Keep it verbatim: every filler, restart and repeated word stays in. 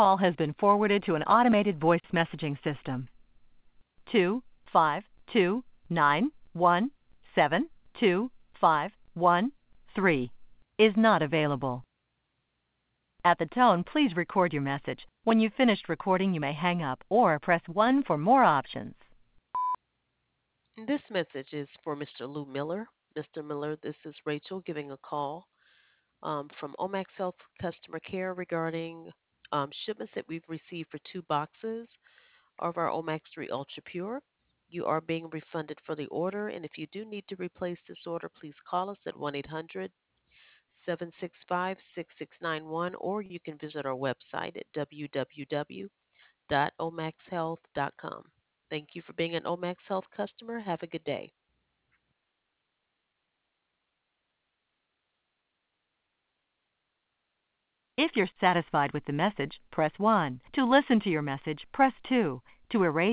call has been forwarded to an automated voice messaging system. Two five two nine one seven two five one three is not available. At the tone, please record your message. When you've finished recording, you may hang up or press one for more options. This message is for Mister Lou Miller. Mister Miller, this is Rachel giving a call um, from Omax Health Customer Care regarding um, shipments that we've received for two boxes of our Omax three Ultra Pure. You are being refunded for the order, and if you do need to replace this order, please call us at one eight hundred seven six five six six nine one, or you can visit our website at w w w dot omax health dot com. Thank you for being an Omax Health customer. Have a good day. If you're satisfied with the message, press one. To listen to your message, press two. To erase